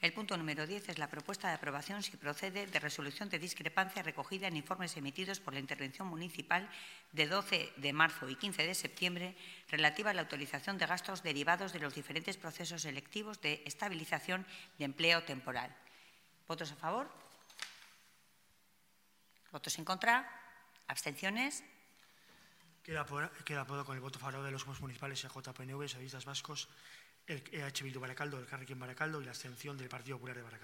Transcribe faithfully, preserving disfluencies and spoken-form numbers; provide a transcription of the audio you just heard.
El punto número diez es la propuesta de aprobación, si procede, de resolución de discrepancia recogida en informes emitidos por la Intervención Municipal de doce de marzo y quince de septiembre relativa a la autorización de gastos derivados de los diferentes procesos selectivos de estabilización de empleo temporal. ¿Votos a favor? ¿Votos en contra? ¿Abstenciones? Queda aprobado con el voto favorable de los grupos municipales E J P N V, Socialistas Vascos, el E H Bildu Baracaldo, el Carrequín Baracaldo y la abstención del Partido Popular de Baracaldo.